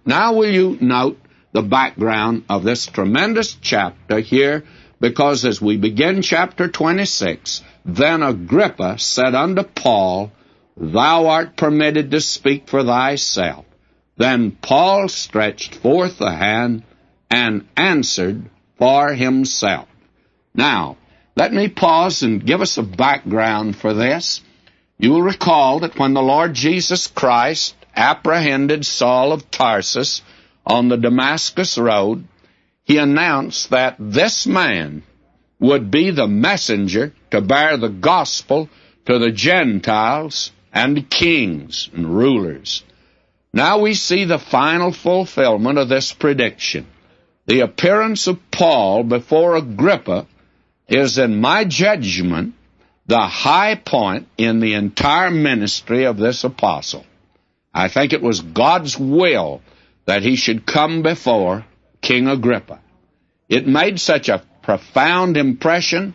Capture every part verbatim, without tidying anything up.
Now will you note the background of this tremendous chapter here, because as we begin chapter twenty-six, then Agrippa said unto Paul, Thou art permitted to speak for thyself. Then Paul stretched forth a hand and answered for himself. Now, let me pause and give us a background for this. You will recall that when the Lord Jesus Christ apprehended Saul of Tarsus on the Damascus road, he announced that this man would be the messenger to bear the gospel to the Gentiles and kings and rulers. Now we see the final fulfillment of this prediction. The appearance of Paul before Agrippa is, in my judgment, the high point in the entire ministry of this apostle. I think it was God's will that he should come before King Agrippa. It made such a profound impression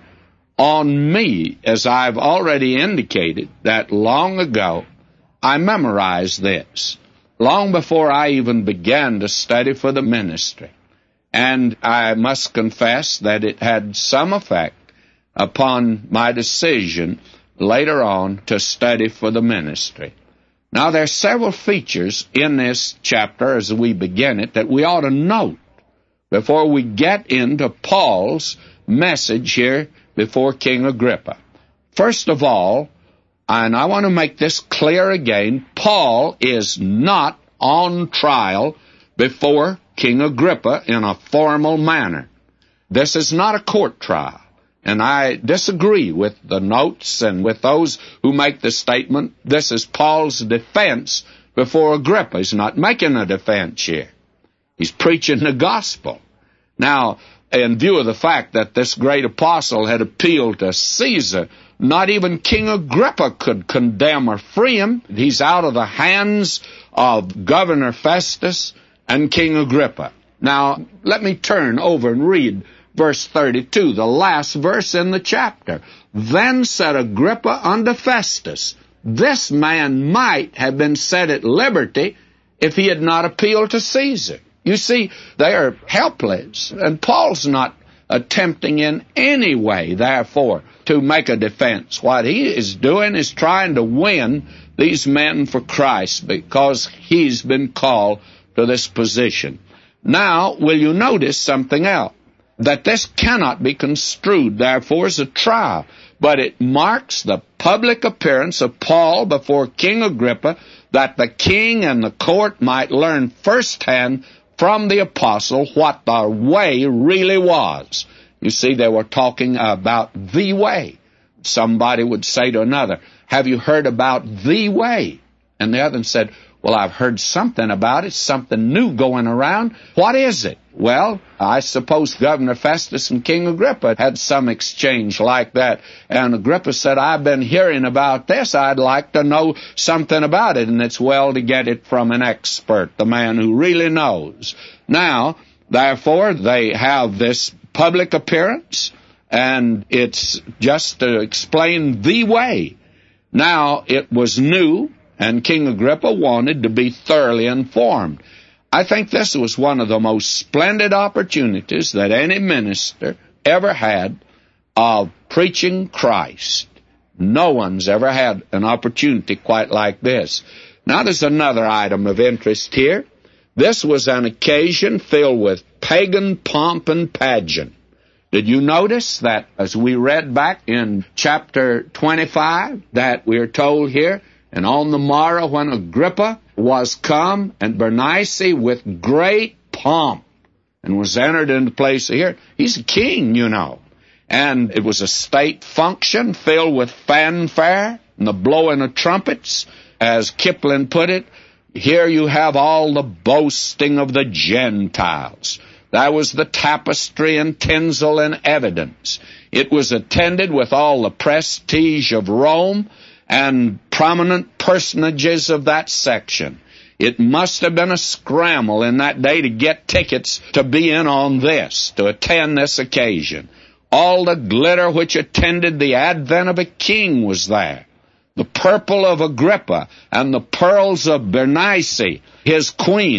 on me, as I've already indicated, that long ago I memorized this, long before I even began to study for the ministry. And I must confess that it had some effect upon my decision later on to study for the ministry. Now, there are several features in this chapter as we begin it that we ought to note before we get into Paul's message here before King Agrippa. First of all, and I want to make this clear again, Paul is not on trial before King Agrippa in a formal manner. This is not a court trial. And I disagree with the notes and with those who make the statement, this is Paul's defense before Agrippa. He's not making a defense here. He's preaching the gospel. Now, in view of the fact that this great apostle had appealed to Caesar, not even King Agrippa could condemn or free him. He's out of the hands of Governor Festus and King Agrippa. Now, let me turn over and read verse thirty-two, the last verse in the chapter. Then said Agrippa unto Festus, This man might have been set at liberty if he had not appealed to Caesar. You see, they are helpless, and Paul's not attempting in any way, therefore, to make a defense. What he is doing is trying to win these men for Christ because he's been called to this position. Now, will you notice something else? That this cannot be construed, therefore, as a trial, but it marks the public appearance of Paul before King Agrippa, that the king and the court might learn firsthand from the apostle what the way really was. You see, they were talking about the way. Somebody would say to another, Have you heard about the way? And the other said, Well, I've heard something about it, something new going around. What is it? Well, I suppose Governor Festus and King Agrippa had some exchange like that. And Agrippa said, I've been hearing about this. I'd like to know something about it. And it's well to get it from an expert, the man who really knows. Now, therefore, they have this public appearance, and it's just to explain the way. Now, it was new, and King Agrippa wanted to be thoroughly informed. I think this was one of the most splendid opportunities that any minister ever had of preaching Christ. No one's ever had an opportunity quite like this. Now there's another item of interest here. This was an occasion filled with pagan pomp and pageant. Did you notice that as we read back in chapter twenty-five that we are told here, and on the morrow when Agrippa was come, and Bernice with great pomp, and was entered into place here. He's a king, you know. And it was a state function filled with fanfare and the blowing of trumpets. As Kipling put it, here you have all the boasting of the Gentiles. That was the tapestry and tinsel and evidence. It was attended with all the prestige of Rome and prominent personages of that section. It must have been a scramble in that day to get tickets to be in on this, to attend this occasion. All the glitter which attended the advent of a king was there. The purple of Agrippa and the pearls of Bernice, his queen,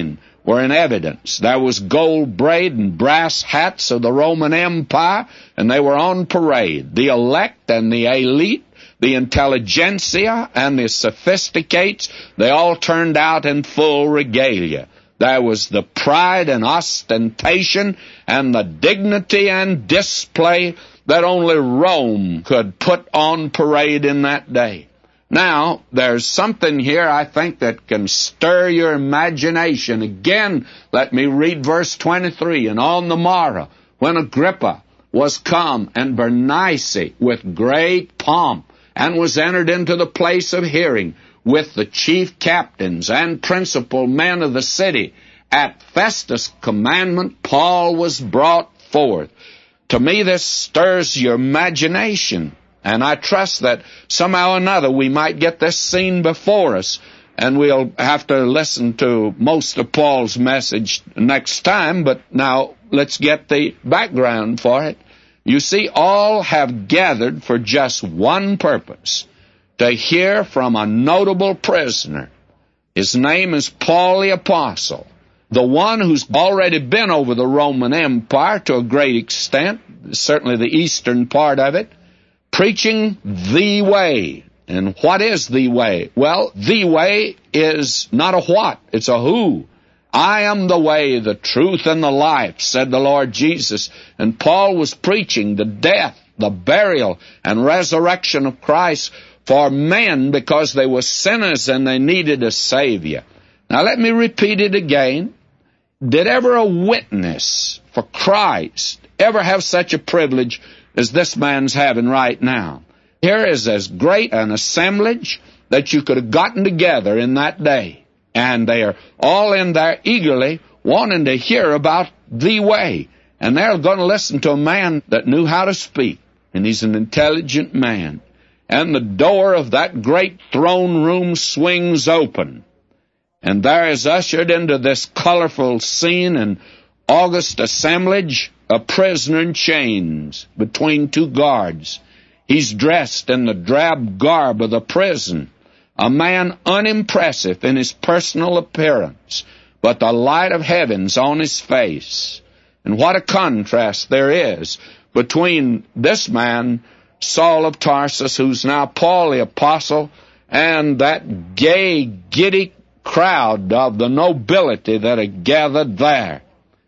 were in evidence. There was gold braid and brass hats of the Roman Empire, and they were on parade. The elect and the elite, the intelligentsia and the sophisticates, they all turned out in full regalia. There was the pride and ostentation and the dignity and display that only Rome could put on parade in that day. Now, there's something here, I think, that can stir your imagination. Again, let me read verse twenty-three. And on the morrow, when Agrippa was come, and Bernice with great pomp, and was entered into the place of hearing, with the chief captains and principal men of the city, at Festus' commandment, Paul was brought forth. To me, this stirs your imagination. And I trust that somehow or another we might get this scene before us, and we'll have to listen to most of Paul's message next time, but now let's get the background for it. You see, all have gathered for just one purpose, to hear from a notable prisoner. His name is Paul the Apostle, the one who's already been over the Roman Empire to a great extent, certainly the eastern part of it, preaching the way. And what is the way? Well, the way is not a what, it's a who. I am the way, the truth, and the life, said the Lord Jesus. And Paul was preaching the death, the burial, and resurrection of Christ for men because they were sinners and they needed a Savior. Now let me repeat it again. Did ever a witness for Christ ever have such a privilege as this man's having right now? Here is as great an assemblage that you could have gotten together in that day. And they are all in there eagerly wanting to hear about the way. And they're going to listen to a man that knew how to speak. And he's an intelligent man. And the door of that great throne room swings open. And there is ushered into this colorful scene and august assemblage a prisoner in chains between two guards. He's dressed in the drab garb of the prison, a man unimpressive in his personal appearance, but the light of heaven's on his face. And what a contrast there is between this man, Saul of Tarsus, who's now Paul the Apostle, and that gay, giddy crowd of the nobility that are gathered there.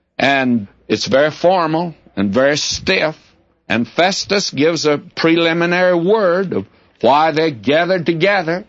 And it's very formal and very stiff. And Festus gives a preliminary word of why they're gathered together.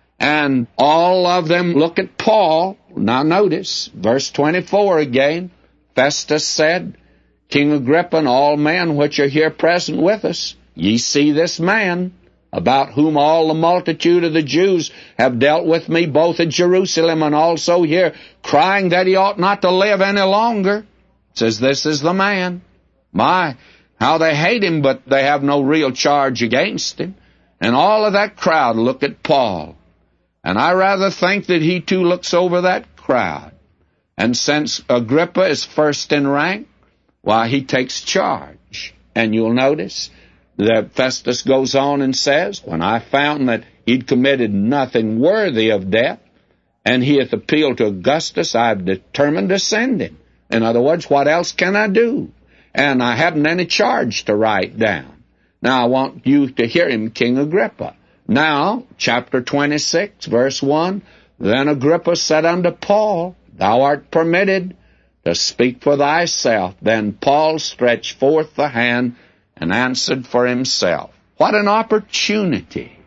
And all of them look at Paul. Now notice, verse twenty-four again. Festus said, King Agrippa and all men which are here present with us, ye see this man, about whom all the multitude of the Jews have dealt with me, both at Jerusalem and also here, crying that he ought not to live any longer. It says, this is the man. My, how they hate him, but they have no real charge against him. And all of that crowd look at Paul. And I rather think that he too looks over that crowd. And since Agrippa is first in rank, why, he takes charge. And you'll notice that Festus goes on and says, when I found that he'd committed nothing worthy of death, and he hath appealed to Augustus, I've determined to send him. In other words, what else can I do? And I haven't any charge to write down. Now, I want you to hear him, King Agrippa. Now, chapter twenty-six, verse one, Then Agrippa said unto Paul, Thou art permitted to speak for thyself. Then Paul stretched forth the hand and answered for himself. What an opportunity.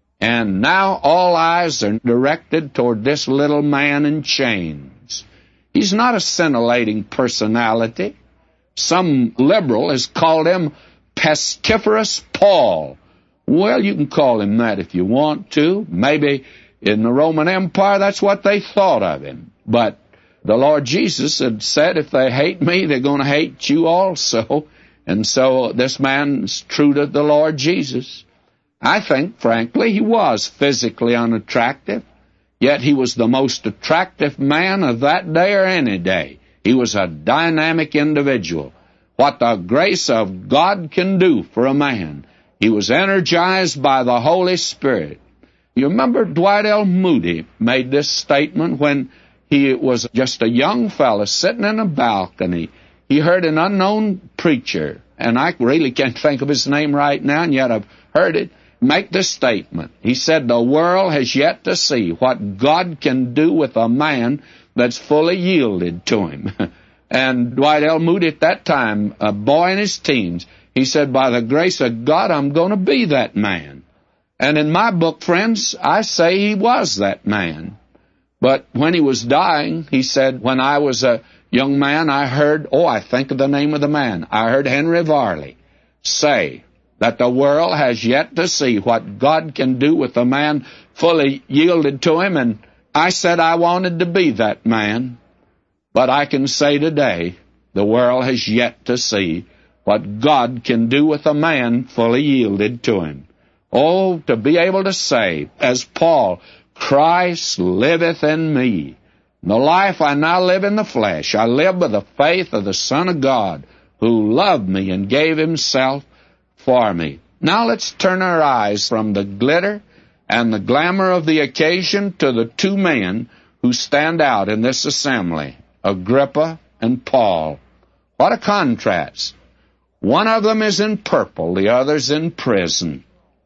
And now all eyes are directed toward this little man in chains. He's not a scintillating personality. Some liberal has called him Pestiferous Paul. Well, you can call him that if you want to. Maybe in the Roman Empire that's what they thought of him. But the Lord Jesus had said, if they hate me, they're going to hate you also. And so this man's true to the Lord Jesus. I think, frankly, he was physically unattractive, yet he was the most attractive man of that day or any day. He was a dynamic individual. What the grace of God can do for a man. He was energized by the Holy Spirit. You remember Dwight L. Moody made this statement when He was just a young fellow sitting in a balcony. He heard an unknown preacher, and I really can't think of his name right now, and yet I've heard it, make this statement. He said, the world has yet to see what God can do with a man that's fully yielded to him. And Dwight L. Moody at that time, a boy in his teens, he said, by the grace of God, I'm going to be that man. And in my book, friends, I say he was that man. But when he was dying, he said, when I was a young man, I heard, oh, I think of the name of the man, I heard Henry Varley say that the world has yet to see what God can do with a man fully yielded to him, and I said I wanted to be that man. But I can say today, the world has yet to see what God can do with a man fully yielded to him. Oh, to be able to say, as Paul, Christ liveth in me. The life I now live in the flesh, I live by the faith of the Son of God, who loved me and gave himself for me. Now let's turn our eyes from the glitter and the glamour of the occasion to the two men who stand out in this assembly, Agrippa and Paul. What a contrast. One of them is in purple, the other's in prison.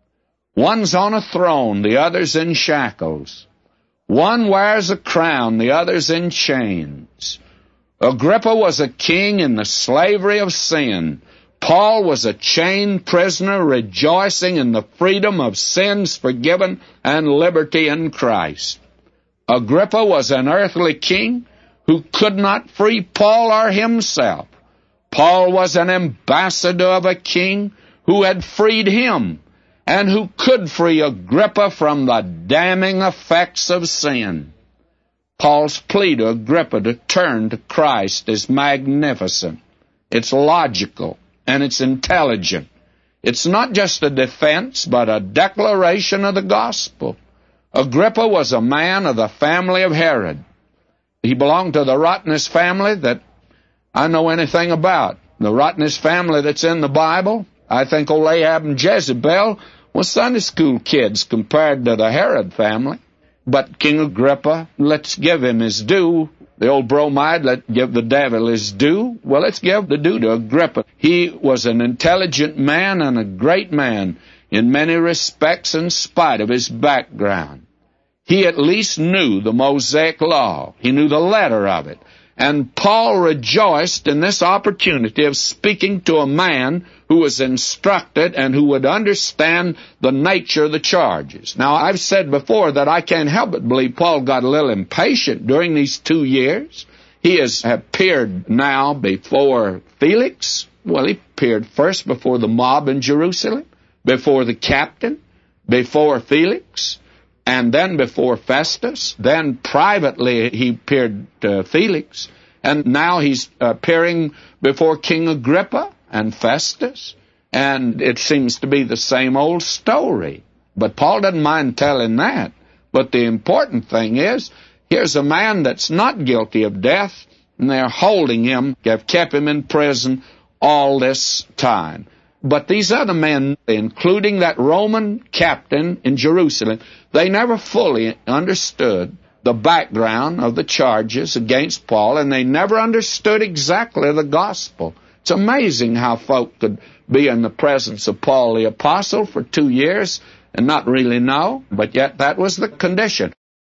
One's on a throne, the other's in shackles. One wears a crown, the other's in chains. Agrippa was a king in the slavery of sin. Paul was a chained prisoner rejoicing in the freedom of sins forgiven and liberty in Christ. Agrippa was an earthly king who could not free Paul or himself. Paul was an ambassador of a king who had freed him and who could free Agrippa from the damning effects of sin. Paul's plea to Agrippa to turn to Christ is magnificent. It's logical and it's intelligent. It's not just a defense, but a declaration of the gospel. Agrippa was a man of the family of Herod. He belonged to the rottenest family that I know anything about. The rottenest family that's in the Bible. I think old Ahab and Jezebel were Sunday school kids compared to the Herod family. But King Agrippa, let's give him his due. The old bromide, let's give the devil his due. Well, let's give the due to Agrippa. He was an intelligent man and a great man in many respects in spite of his background. He at least knew the Mosaic law. He knew the letter of it. And Paul rejoiced in this opportunity of speaking to a man who was instructed and who would understand the nature of the charges. Now, I've said before that I can't help but believe Paul got a little impatient during these two years. He has appeared now before Felix. Well, he appeared first before the mob in Jerusalem, before the captain, before Felix, and then before Festus. Then privately he appeared to Felix, and now he's appearing before King Agrippa and Festus, and it seems to be the same old story. But Paul doesn't mind telling that. But the important thing is, here's a man that's not guilty of death, and they're holding him, have kept him in prison all this time. But these other men, including that Roman captain in Jerusalem, they never fully understood the background of the charges against Paul, and they never understood exactly the gospel. It's amazing how folk could be in the presence of Paul the Apostle for two years and not really know, but yet that was the condition.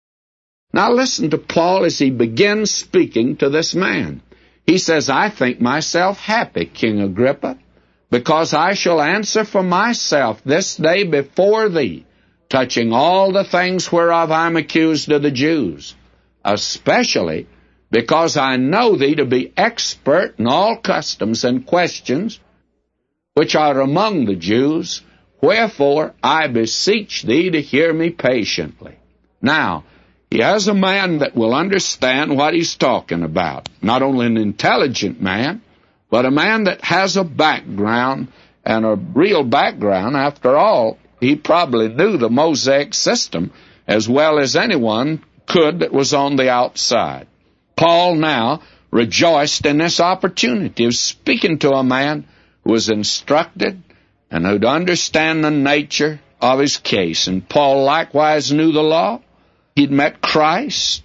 Now listen to Paul as he begins speaking to this man. He says, I think myself happy, King Agrippa, because I shall answer for myself this day before thee, touching all the things whereof I am accused of the Jews, especially because I know thee to be expert in all customs and questions which are among the Jews, wherefore I beseech thee to hear me patiently. Now, he has a man that will understand what he's talking about, not only an intelligent man, but a man that has a background, and a real background. After all, he probably knew the Mosaic system as well as anyone could that was on the outside. Paul now rejoiced in this opportunity of speaking to a man who was instructed and who'd understand the nature of his case. And Paul likewise knew the law. He'd met Christ.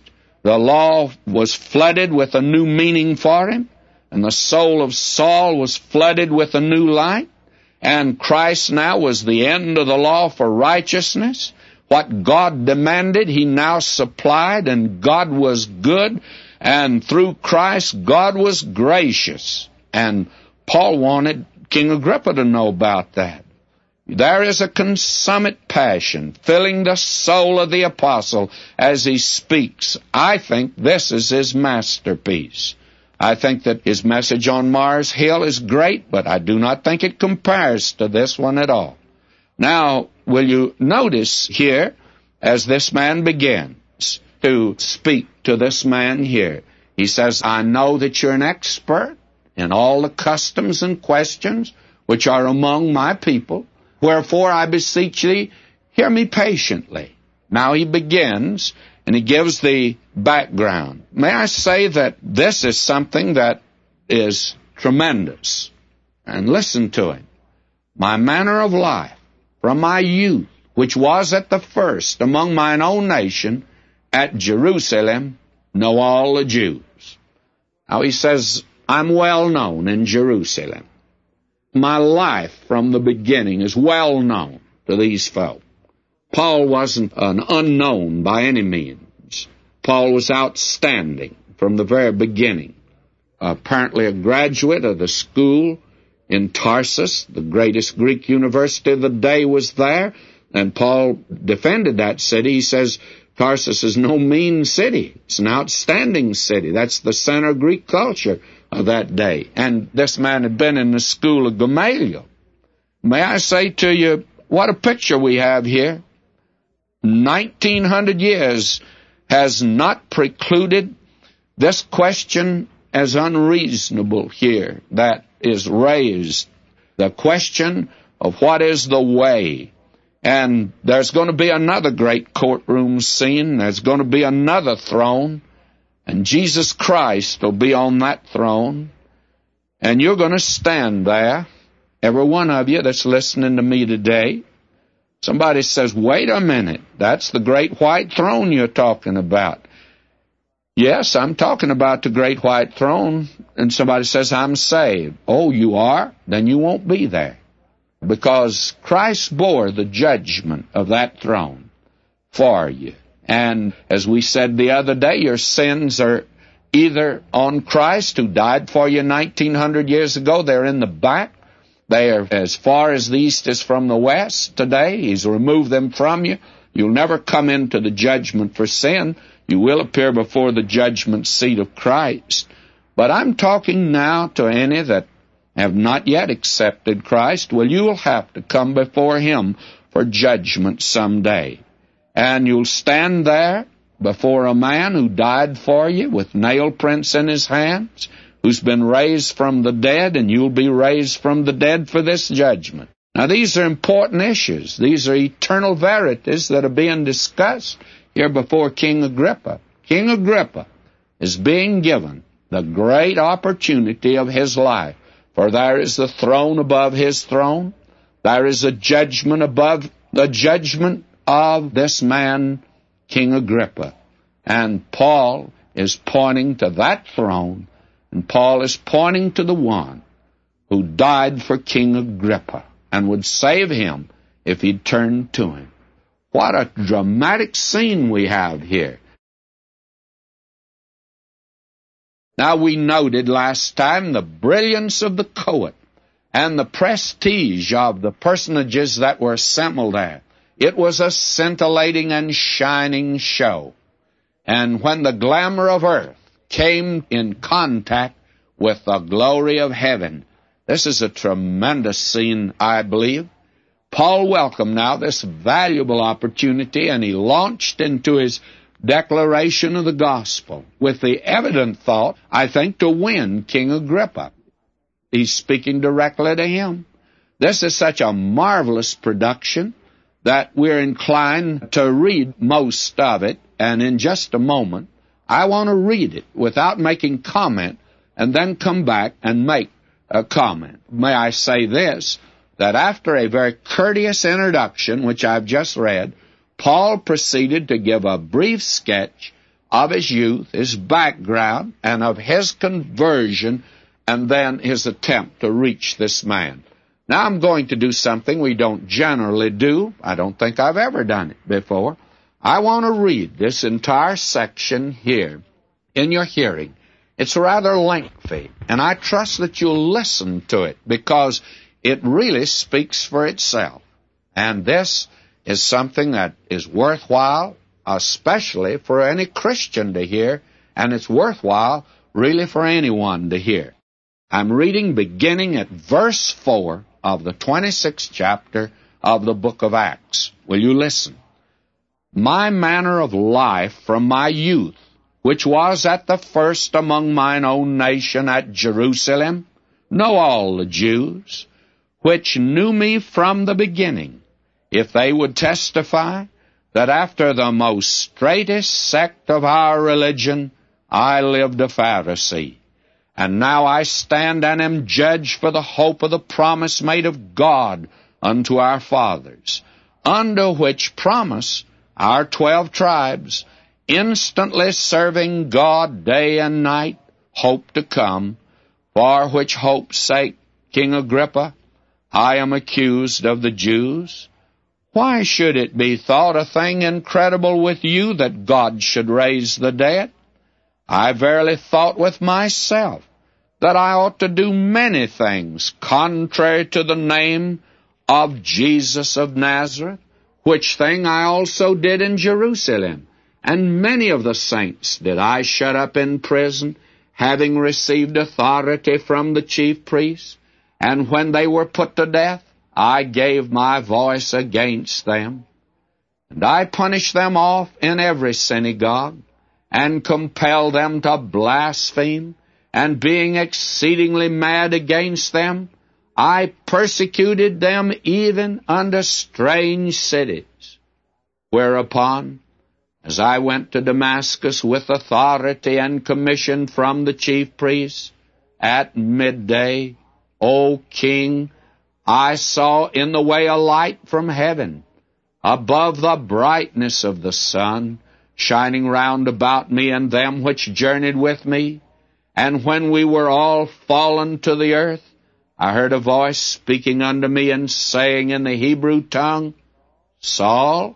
The law was flooded with a new meaning for him, and the soul of Saul was flooded with a new light, and Christ now was the end of the law for righteousness. What God demanded, he now supplied, and God was good, and through Christ, God was gracious. And Paul wanted King Agrippa to know about that. There is a consummate passion filling the soul of the apostle as he speaks. I think this is his masterpiece. I think that his message on Mars Hill is great, but I do not think it compares to this one at all. Now, will you notice here, as this man begins to speak to this man here, he says, I know that you're an expert in all the customs and questions which are among my people. Wherefore I beseech thee, hear me patiently. Now he begins, and he gives the background. May I say that this is something that is tremendous. And listen to it. My manner of life from my youth, which was at the first among mine own nation, at Jerusalem, know all the Jews. Now he says, I'm well known in Jerusalem. My life from the beginning is well known to these folk. Paul wasn't an unknown by any means. Paul was outstanding from the very beginning. Apparently a graduate of the school in Tarsus, the greatest Greek university of the day, was there, and Paul defended that city. He says, Tarsus is no mean city. It's an outstanding city. That's the center of Greek culture of that day. And this man had been in the school of Gamaliel. May I say to you, what a picture we have here. Nineteen hundred years has not precluded this question as unreasonable here that is raised. The question of what is the way. And there's going to be another great courtroom scene. There's going to be another throne. And Jesus Christ will be on that throne. And you're going to stand there, every one of you that's listening to me today. Somebody says, wait a minute, that's the great white throne you're talking about. Yes, I'm talking about the great white throne. And somebody says, I'm saved. Oh, you are? Then you won't be there. Because Christ bore the judgment of that throne for you. And as we said the other day, your sins are either on Christ, who died for you nineteen hundred years ago. They're in the back. They are as far as the east is from the west today. He's removed them from you. You'll never come into the judgment for sin. You will appear before the judgment seat of Christ. But I'm talking now to any that have not yet accepted Christ. Well, you will have to come before Him for judgment someday. And you'll stand there before a man who died for you with nail prints in his hands, who's been raised from the dead, and you'll be raised from the dead for this judgment. Now, these are important issues. These are eternal verities that are being discussed here before King Agrippa. King Agrippa is being given the great opportunity of his life, for there is the throne above his throne. There is a judgment above the judgment of this man, King Agrippa. And Paul is pointing to that throne, and Paul is pointing to the one who died for King Agrippa and would save him if he'd turned to him. What a dramatic scene we have here. Now, we noted last time the brilliance of the court and the prestige of the personages that were assembled there. It was a scintillating and shining show. And when the glamour of earth came in contact with the glory of heaven, this is a tremendous scene, I believe. Paul welcomed now this valuable opportunity, and he launched into his declaration of the gospel with the evident thought, I think, to win King Agrippa. He's speaking directly to him. This is such a marvelous production that we're inclined to read most of it, and in just a moment, I want to read it without making comment and then come back and make a comment. May I say this, that after a very courteous introduction, which I've just read, Paul proceeded to give a brief sketch of his youth, his background, and of his conversion, and then his attempt to reach this man. Now I'm going to do something we don't generally do. I don't think I've ever done it before. I want to read this entire section here in your hearing. It's rather lengthy, and I trust that you'll listen to it because it really speaks for itself. And this is something that is worthwhile, especially for any Christian to hear, and it's worthwhile really for anyone to hear. I'm reading beginning at verse four of the twenty-sixth chapter of the book of Acts. Will you listen? My manner of life from my youth, which was at the first among mine own nation at Jerusalem, know all the Jews, which knew me from the beginning, if they would testify that after the most straightest sect of our religion I lived a Pharisee. And now I stand and am judged for the hope of the promise made of God unto our fathers, under which promise our twelve tribes, instantly serving God day and night, hope to come, for which hope's sake, King Agrippa, I am accused of the Jews. Why should it be thought a thing incredible with you that God should raise the dead? I verily thought with myself that I ought to do many things contrary to the name of Jesus of Nazareth, which thing I also did in Jerusalem. And many of the saints did I shut up in prison, having received authority from the chief priests. And when they were put to death, I gave my voice against them. And I punished them off in every synagogue, and compelled them to blaspheme, and being exceedingly mad against them, I persecuted them even unto strange cities. Whereupon, as I went to Damascus with authority and commission from the chief priests, at midday, O King, I saw in the way a light from heaven, above the brightness of the sun, shining round about me and them which journeyed with me. And when we were all fallen to the earth, I heard a voice speaking unto me and saying in the Hebrew tongue, Saul,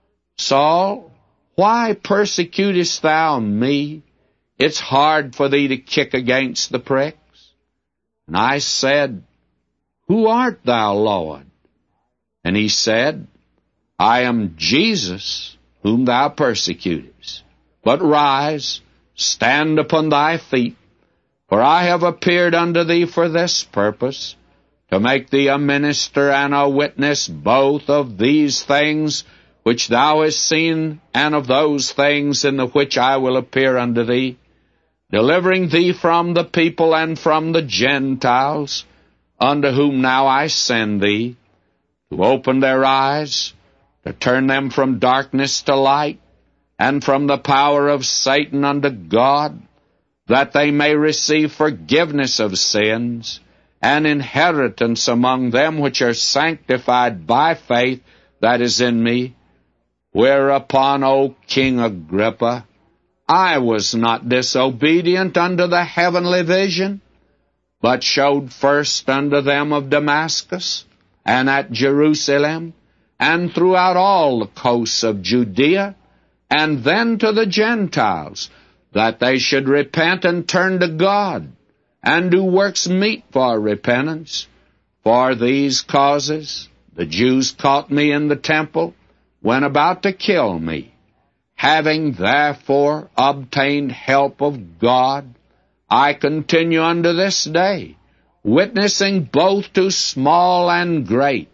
Saul, why persecutest thou me? It's hard for thee to kick against the pricks. And I said, Who art thou, Lord? And he said, I am Jesus, whom thou persecutest. But rise, stand upon thy feet, for I have appeared unto thee for this purpose, to make thee a minister and a witness both of these things which thou hast seen, and of those things in the which I will appear unto thee, delivering thee from the people and from the Gentiles, unto whom now I send thee, to open their eyes, to turn them from darkness to light, and from the power of Satan unto God, that they may receive forgiveness of sins, and inheritance among them which are sanctified by faith that is in me. Whereupon, O King Agrippa, I was not disobedient unto the heavenly vision, but showed first unto them of Damascus, and at Jerusalem, and throughout all the coasts of Judea, and then to the Gentiles, that they should repent and turn to God, and do works meet for repentance. For these causes the Jews caught me in the temple, when about to kill me. Having therefore obtained help of God, I continue unto this day, witnessing both to small and great,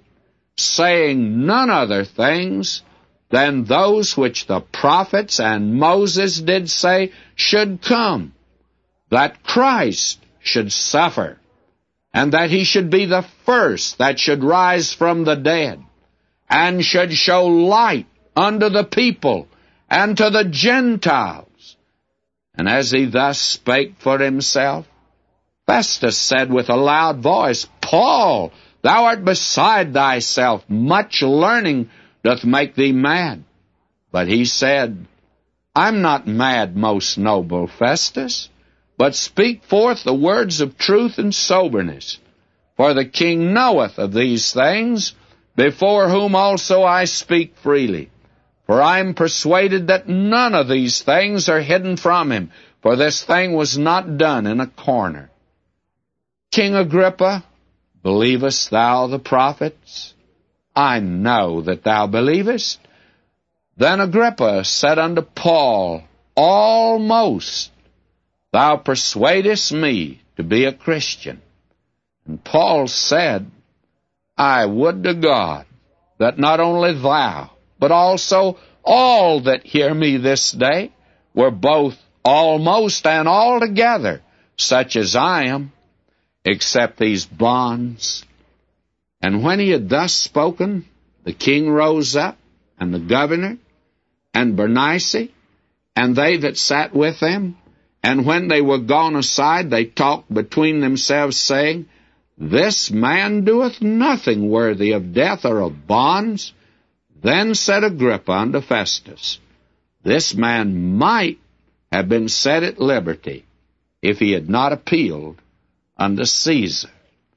saying none other things than those which the prophets and Moses did say should come, that Christ should suffer, and that he should be the first that should rise from the dead, and should show light unto the people and to the Gentiles. And as he thus spake for himself, Festus said with a loud voice, Paul, thou art beside thyself, much learning doth make thee mad. But he said, I'm not mad, most noble Festus, but speak forth the words of truth and soberness. For the king knoweth of these things, before whom also I speak freely. For I am persuaded that none of these things are hidden from him, for this thing was not done in a corner. King Agrippa, believest thou the prophets? I know that thou believest. Then Agrippa said unto Paul, Almost thou persuadest me to be a Christian. And Paul said, I would to God that not only thou, but also all that hear me this day were both almost and altogether such as I am, except these bonds. And when he had thus spoken, the king rose up, and the governor, and Bernice, and they that sat with them. And when they were gone aside, they talked between themselves, saying, This man doeth nothing worthy of death or of bonds. Then said Agrippa unto Festus, This man might have been set at liberty if he had not appealed unto Caesar.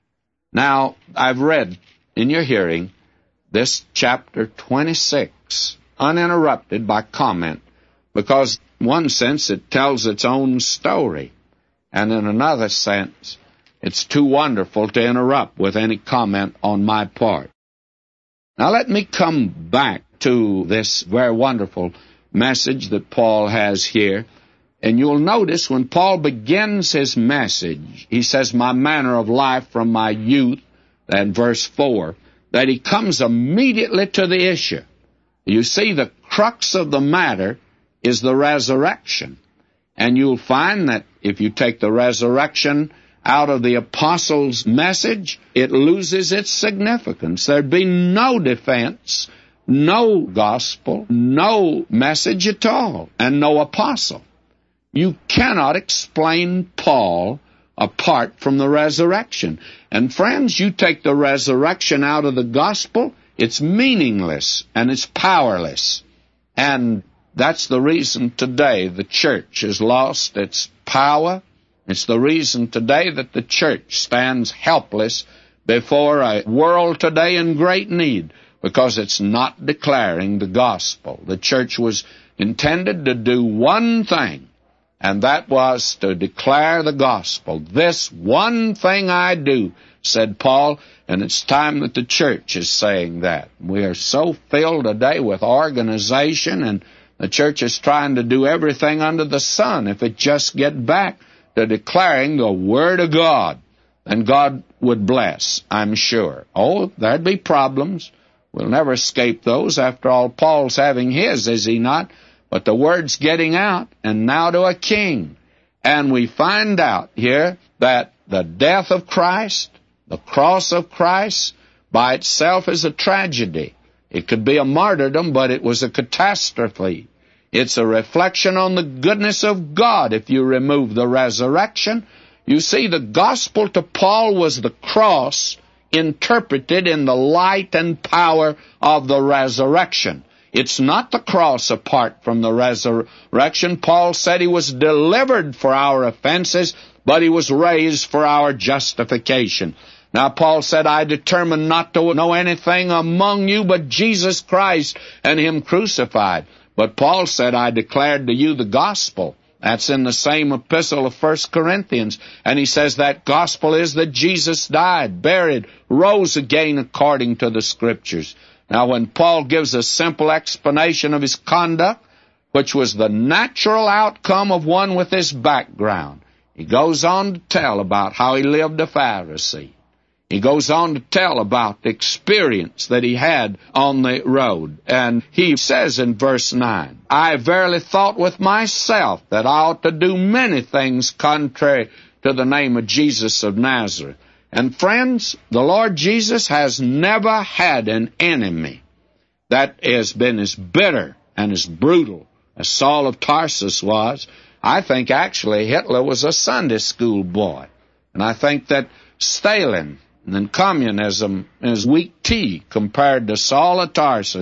Now, I've read in your hearing this chapter twenty-six, uninterrupted by comment, because in one sense it tells its own story, and in another sense it's too wonderful to interrupt with any comment on my part. Now let me come back to this very wonderful message that Paul has here. And you'll notice when Paul begins his message, he says, my manner of life from my youth, and verse four, that he comes immediately to the issue. You see, the crux of the matter is the resurrection. And you'll find that if you take the resurrection out of the apostles' message, it loses its significance. There'd be no defense, no gospel, no message at all, and no apostle. You cannot explain Paul apart from the resurrection. And friends, you take the resurrection out of the gospel, it's meaningless and it's powerless. And that's the reason today the church has lost its power. It's the reason today that the church stands helpless before a world today in great need, because it's not declaring the gospel. The church was intended to do one thing, and that was to declare the gospel. This one thing I do, said Paul, and it's time that the church is saying that. We are so filled today with organization, and the church is trying to do everything under the sun. If it just get back to declaring the Word of God, then God would bless, I'm sure. Oh, there'd be problems. We'll never escape those. After all, Paul's having his, is he not? But the Word's getting out, and now to a king. And we find out here that the death of Christ, the cross of Christ, by itself is a tragedy. It could be a martyrdom, but it was a catastrophe. It's a reflection on the goodness of God if you remove the resurrection. You see, the gospel to Paul was the cross interpreted in the light and power of the resurrection. It's not the cross apart from the resurrection. Paul said he was delivered for our offenses, but he was raised for our justification. Now, Paul said, I determined not to know anything among you but Jesus Christ and Him crucified. But Paul said, I declared to you the gospel. That's in the same epistle of First Corinthians. And he says that gospel is that Jesus died, buried, rose again according to the Scriptures. Now, when Paul gives a simple explanation of his conduct, which was the natural outcome of one with his background, he goes on to tell about how he lived a Pharisee. He goes on to tell about the experience that he had on the road. And he says in verse nine, I verily thought with myself that I ought to do many things contrary to the name of Jesus of Nazareth. And friends, the Lord Jesus has never had an enemy that has been as bitter and as brutal as Saul of Tarsus was. I think actually Hitler was a Sunday school boy. And I think that Stalin and then communism is weak tea compared to Saul of Tarsus.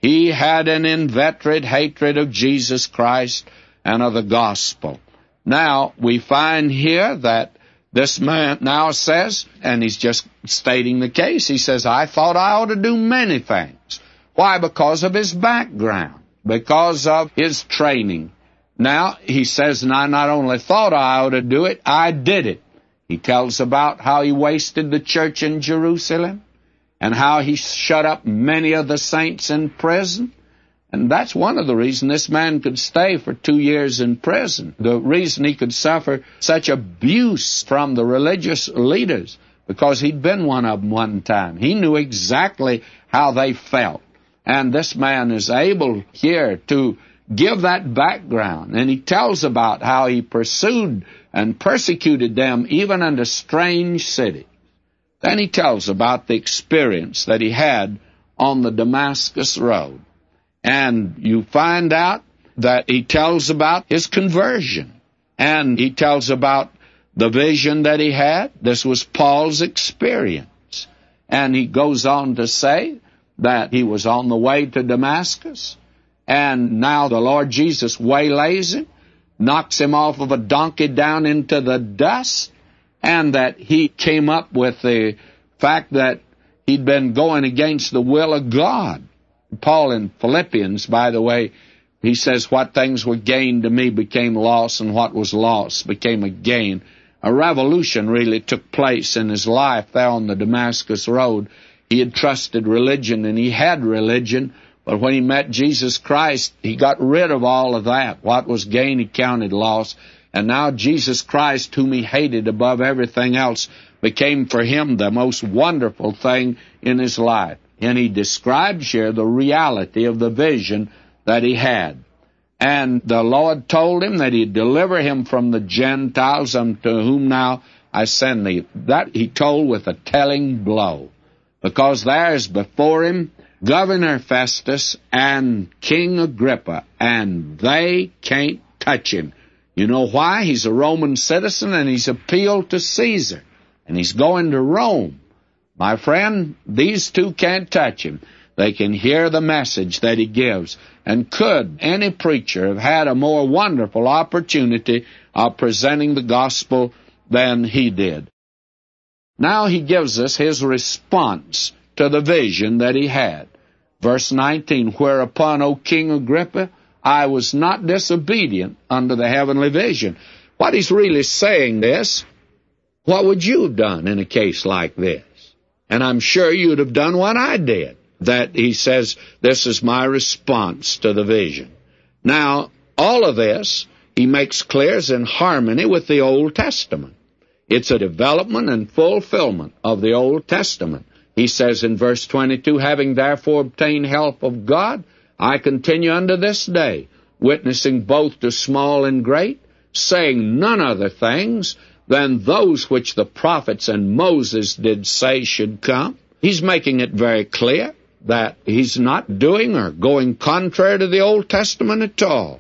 He had an inveterate hatred of Jesus Christ and of the gospel. Now, we find here that this man now says, and he's just stating the case, he says, I thought I ought to do many things. Why? Because of his background, because of his training. Now, he says, and I not only thought I ought to do it, I did it. He tells about how he wasted the church in Jerusalem and how he shut up many of the saints in prison. And that's one of the reasons this man could stay for two years in prison. The reason he could suffer such abuse from the religious leaders, because he'd been one of them one time. He knew exactly how they felt. And this man is able here to give that background. And he tells about how he pursued and persecuted them even unto strange cities. Then he tells about the experience that he had on the Damascus Road. And you find out that he tells about his conversion. And he tells about the vision that he had. This was Paul's experience. And he goes on to say that he was on the way to Damascus. And now the Lord Jesus waylays him, knocks him off of a donkey down into the dust, and that he came up with the fact that he'd been going against the will of God. Paul in Philippians, by the way, he says, what things were gained to me became loss, and what was lost became a gain. A revolution really took place in his life there on the Damascus Road. He had trusted religion, and he had religion, but when he met Jesus Christ, he got rid of all of that. What was gain, he counted loss. And now Jesus Christ, whom he hated above everything else, became for him the most wonderful thing in his life. And he describes here the reality of the vision that he had. And the Lord told him that he'd deliver him from the Gentiles, unto whom now I send thee. That he told with a telling blow. Because there's before him Governor Festus and King Agrippa, and they can't touch him. You know why? He's a Roman citizen, and he's appealed to Caesar, and he's going to Rome. My friend, these two can't touch him. They can hear the message that he gives. And could any preacher have had a more wonderful opportunity of presenting the gospel than he did? Now he gives us his response to the vision that he had. Verse nineteen, whereupon, O King Agrippa, I was not disobedient unto the heavenly vision. What he's really saying this, what would you have done in a case like this? And I'm sure you'd have done what I did. That he says, this is my response to the vision. Now, all of this, he makes clear, is in harmony with the Old Testament. It's a development and fulfillment of the Old Testament. He says in verse twenty-two, having therefore obtained help of God, I continue unto this day, witnessing both to small and great, saying none other things than those which the prophets and Moses did say should come. He's making it very clear that he's not doing or going contrary to the Old Testament at all.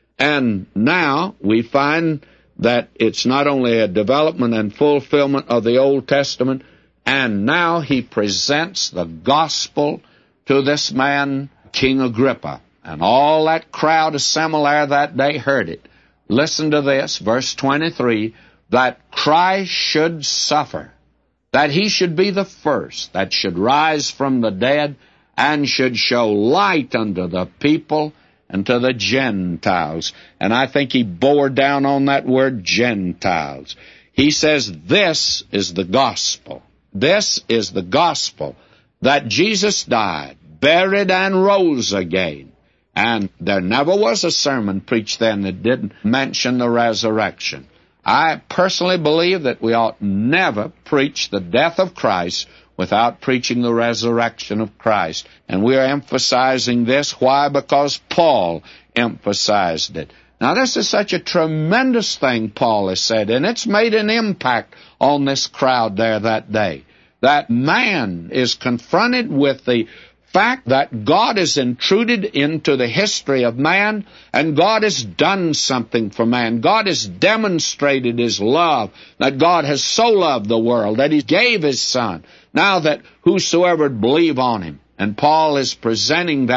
And now we find that it's not only a development and fulfillment of the Old Testament, and now he presents the gospel to this man, King Agrippa. And all that crowd assembled there that day heard it. Listen to this, verse twenty-three, that Christ should suffer, that he should be the first that should rise from the dead, and should show light unto the people and to the Gentiles. And I think he bore down on that word Gentiles. He says this is the gospel. This is the gospel, that Jesus died, buried, and rose again. And there never was a sermon preached then that didn't mention the resurrection. I personally believe that we ought never preach the death of Christ without preaching the resurrection of Christ. And we are emphasizing this. Why? Because Paul emphasized it. Now, this is such a tremendous thing Paul has said, and it's made an impact on this crowd there that day. That man is confronted with the fact that God has intruded into the history of man, and God has done something for man. God has demonstrated his love, that God has so loved the world that he gave his Son, now that whosoever would believe on him. And Paul is presenting that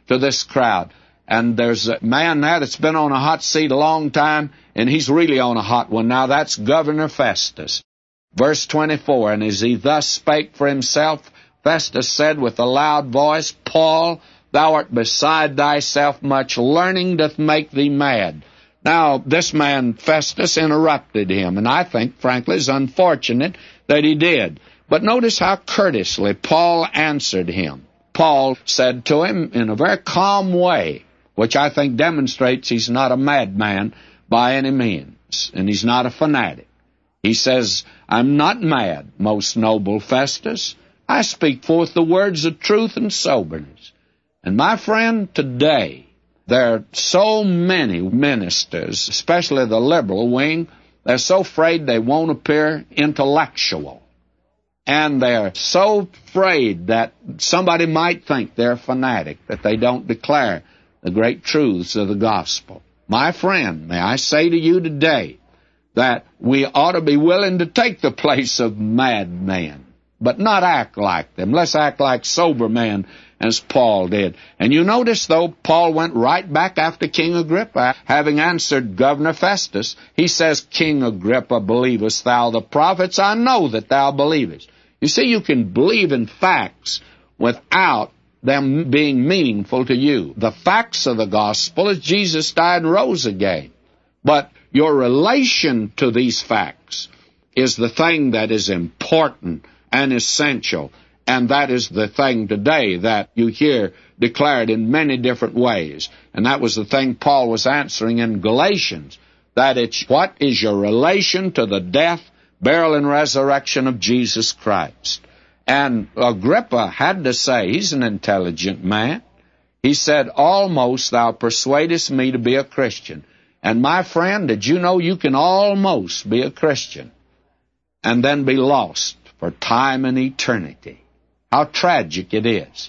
to this crowd. And there's a man there that's been on a hot seat a long time, and he's really on a hot one now. That's Governor Festus. Verse twenty-four, and as he thus spake for himself, Festus said with a loud voice, Paul, thou art beside thyself, much learning doth make thee mad. Now, this man, Festus, interrupted him, and I think, frankly, it's unfortunate that he did. But notice how courteously Paul answered him. Paul said to him in a very calm way, which I think demonstrates he's not a madman by any means, and he's not a fanatic. He says, I'm not mad, most noble Festus. I speak forth the words of truth and soberness. And my friend, today, there are so many ministers, especially the liberal wing, they're so afraid they won't appear intellectual. And they're so afraid that somebody might think they're a fanatic, that they don't declare the great truths of the gospel. My friend, may I say to you today that we ought to be willing to take the place of madmen, but not act like them. Let's act like sober men, as Paul did. And you notice, though, Paul went right back after King Agrippa, having answered Governor Festus. He says, King Agrippa, believest thou the prophets? I know that thou believest. You see, you can believe in facts without them being meaningful to you. The facts of the gospel is Jesus died and rose again. But your relation to these facts is the thing that is important and essential. And that is the thing today that you hear declared in many different ways. And that was the thing Paul was answering in Galatians. That it's what is your relation to the death, burial, and resurrection of Jesus Christ. And Agrippa had to say, he's an intelligent man. He said, almost thou persuadest me to be a Christian. And my friend, did you know you can almost be a Christian and then be lost for time and eternity? How tragic it is.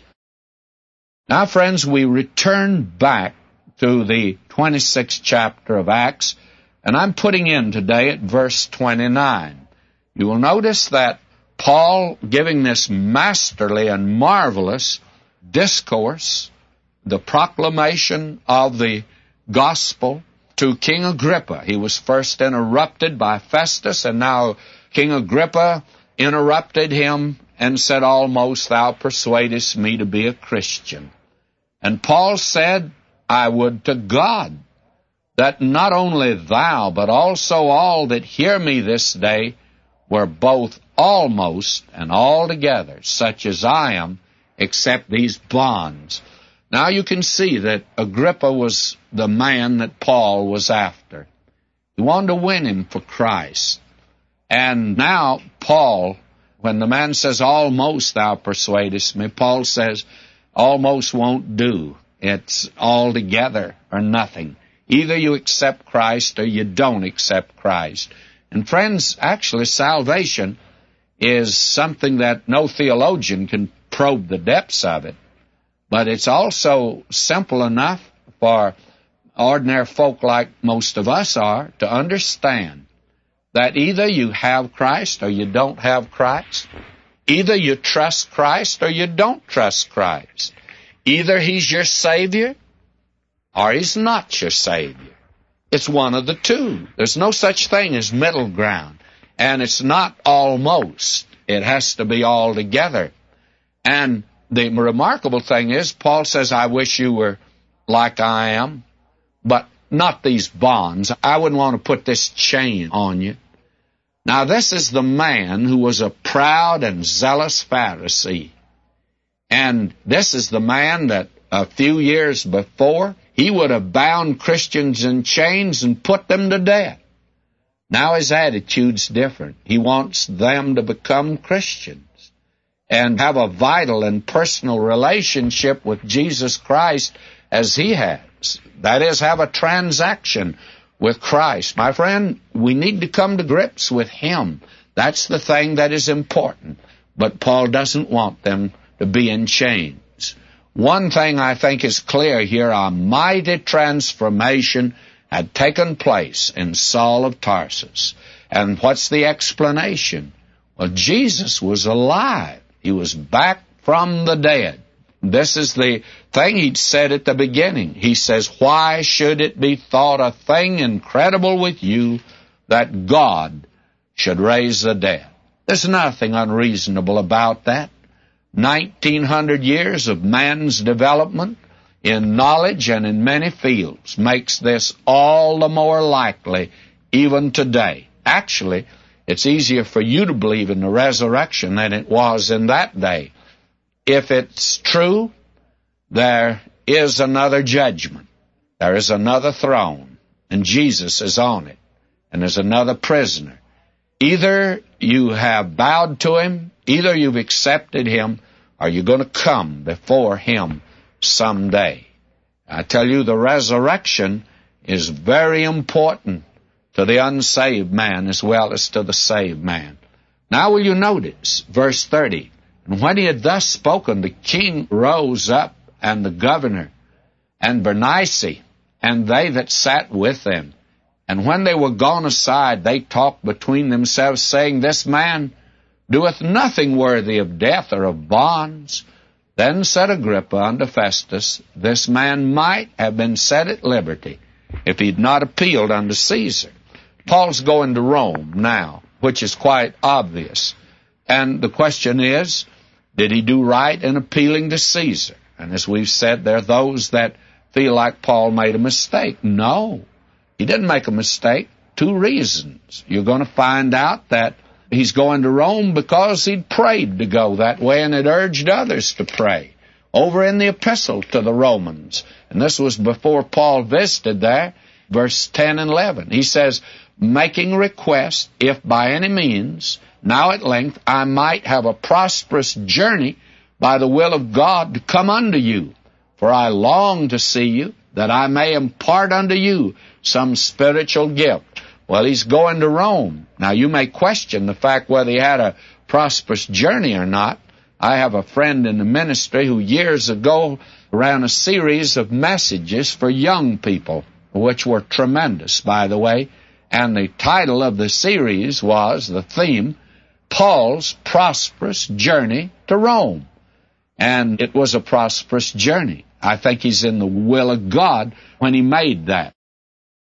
Now, friends, we return back to the twenty-sixth chapter of Acts, and I'm putting in today at verse twenty-nine. You will notice that Paul, giving this masterly and marvelous discourse, the proclamation of the gospel to King Agrippa. He was first interrupted by Festus, and now King Agrippa interrupted him and said, almost thou persuadest me to be a Christian. And Paul said, I would to God that not only thou, but also all that hear me this day were both almost and altogether such as I am, except these bonds. Now you can see that Agrippa was the man that Paul was after. He wanted to win him for Christ. And now Paul, when the man says, almost thou persuadest me, Paul says, almost won't do. It's altogether or nothing. Either you accept Christ or you don't accept Christ. And friends, actually salvation is something that no theologian can probe the depths of it. But it's also simple enough for ordinary folk like most of us are to understand that either you have Christ or you don't have Christ. Either you trust Christ or you don't trust Christ. Either He's your Savior or He's not your Savior. It's one of the two. There's no such thing as middle ground. And it's not almost. It has to be altogether. And the remarkable thing is, Paul says, I wish you were like I am, but not these bonds. I wouldn't want to put this chain on you. Now, this is the man who was a proud and zealous Pharisee. And this is the man that a few years before, he would have bound Christians in chains and put them to death. Now his attitude's different. He wants them to become Christians and have a vital and personal relationship with Jesus Christ as he has. That is, have a transaction with Christ. My friend, we need to come to grips with Him. That's the thing that is important. But Paul doesn't want them to be in chains. One thing I think is clear here, a mighty transformation had taken place in Saul of Tarsus. And what's the explanation? Well, Jesus was alive. He was back from the dead. This is the thing he'd said at the beginning. He says, why should it be thought a thing incredible with you that God should raise the dead? There's nothing unreasonable about that. Nineteen hundred years of man's development in knowledge and in many fields makes this all the more likely even today. Actually, it's easier for you to believe in the resurrection than it was in that day. If it's true, there is another judgment. There is another throne, and Jesus is on it, and there's another prisoner. Either you have bowed to him, either you've accepted him, or you're going to come before him someday. I tell you, the resurrection is very important to the unsaved man as well as to the saved man. Now will you notice verse thirty? And when he had thus spoken, the king rose up, and the governor, and Bernice, and they that sat with them. And when they were gone aside, they talked between themselves, saying, This man doeth nothing worthy of death or of bonds. Then said Agrippa unto Festus, This man might have been set at liberty if he'd not appealed unto Caesar. Paul's going to Rome now, which is quite obvious. And the question is, did he do right in appealing to Caesar? And as we've said, there are those that feel like Paul made a mistake. No, he didn't make a mistake. Two reasons. You're going to find out that he's going to Rome because he'd prayed to go that way and had urged others to pray. Over in the epistle to the Romans, and this was before Paul visited there, verse ten and eleven, he says, making request, if by any means, now at length I might have a prosperous journey by the will of God to come unto you. For I long to see you, that I may impart unto you some spiritual gift. Well, he's going to Rome. Now, you may question the fact whether he had a prosperous journey or not. I have a friend in the ministry who years ago ran a series of messages for young people, which were tremendous, by the way. And the title of the series was, the theme, Paul's Prosperous Journey to Rome. And it was a prosperous journey. I think he's in the will of God when he made that.